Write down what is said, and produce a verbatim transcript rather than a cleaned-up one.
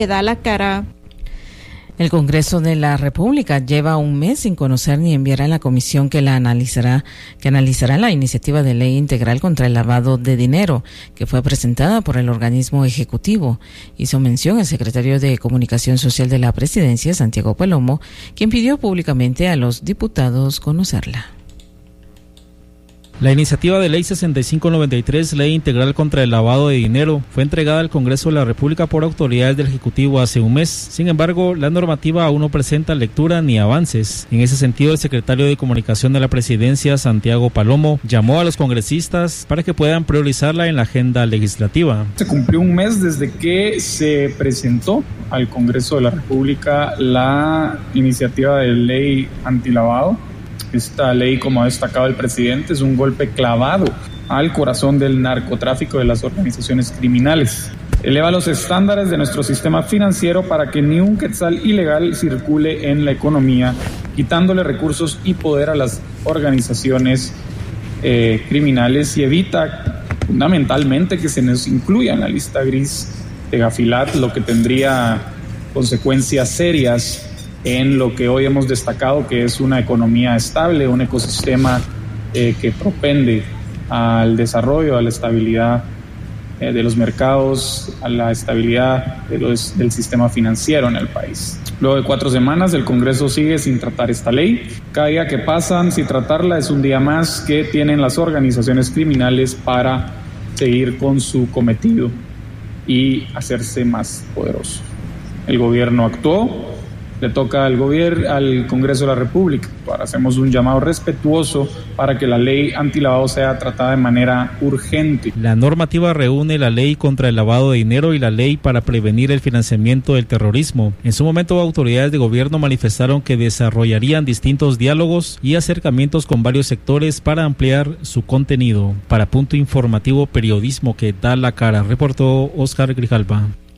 que da la cara. El Congreso de la República lleva un mes sin conocer ni enviar a la comisión que la analizará, que analizará la iniciativa de ley integral contra el lavado de dinero, que fue presentada por el organismo ejecutivo. Hizo mención el secretario de Comunicación Social de la Presidencia, Santiago Palomo, quien pidió públicamente a los diputados conocerla. La iniciativa de ley sesenta y cinco noventa y tres, ley integral contra el lavado de dinero, fue entregada al Congreso de la República por autoridades del Ejecutivo hace un mes. Sin embargo, la normativa aún no presenta lectura ni avances. En ese sentido, el secretario de Comunicación de la Presidencia, Santiago Palomo, llamó a los congresistas para que puedan priorizarla en la agenda legislativa. Se cumplió un mes desde que se presentó al Congreso de la República la iniciativa de ley antilavado. Esta ley, como ha destacado el presidente, es un golpe clavado al corazón del narcotráfico de las organizaciones criminales. Eleva los estándares de nuestro sistema financiero para que ni un quetzal ilegal circule en la economía, quitándole recursos y poder a las organizaciones eh, criminales, y evita fundamentalmente que se nos incluya en la lista gris de Gafilat, lo que tendría consecuencias serias en lo que hoy hemos destacado, que es una economía estable, un ecosistema eh, que propende al desarrollo, a la estabilidad eh, de los mercados, a la estabilidad de los, del sistema financiero en el país. Luego de cuatro semanas, el Congreso sigue sin tratar esta ley. Cada día que pasan sin tratarla es un día más que tienen las organizaciones criminales para seguir con su cometido y hacerse más poderosos. El gobierno actuó. Le toca al gobierno, al Congreso de la República. Ahora hacemos un llamado respetuoso para que la ley antilavado sea tratada de manera urgente. La normativa reúne la ley contra el lavado de dinero y la ley para prevenir el financiamiento del terrorismo. En su momento, autoridades de gobierno manifestaron que desarrollarían distintos diálogos y acercamientos con varios sectores para ampliar su contenido. Para Punto Informativo, periodismo que da la cara, reportó Oscar Grijalva.